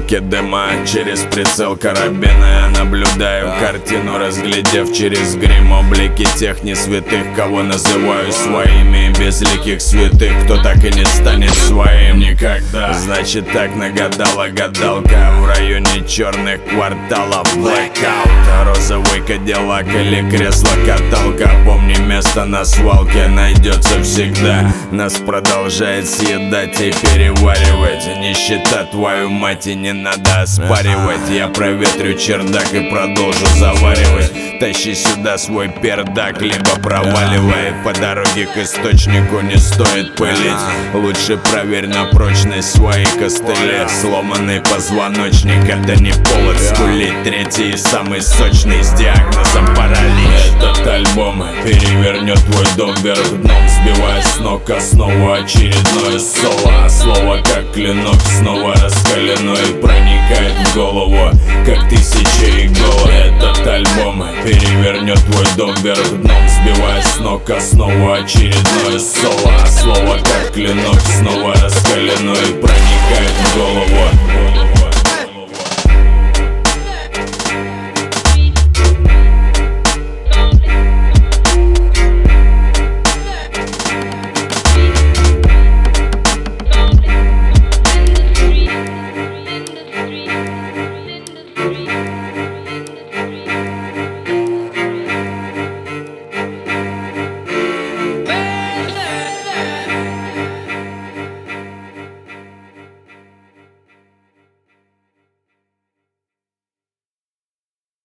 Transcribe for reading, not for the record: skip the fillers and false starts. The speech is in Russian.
облаке дыма. Через прицел карабина я наблюдаю картину, разглядев через грим облики тех несвятых, кого называю своими. Безликих святых, кто так и не станет своим никогда. Значит, так нагадала гадалка в районе черных кварталов. Blackout, розовый кадиллак или кресло-каталка. Помни, место на свалке найдется всегда. Нас продолжает съедать и переваривать нищета, твою мать, и не надо оспаривать. Я проветрю чердак и продолжу заваривать. Тащи сюда свой пердак, либо проваливай. По дороге к источнику не стоит пылить. Лучше проверь на прочность свои костыли. Сломанный позвоночник — это не повод скулить. Третий и самый сочный с диагнозом паралич. Этот альбом перевернет твой дом вверх дном, сбивая с ног основу очередное соло. Слово как клинок снова раскаленной проникает в голову, как тысяча игл. Этот альбом перевернет твой дом вверх дном, сбивая с ног основу очередное соло. Слово как клинок снова раскаленной проникает в голову.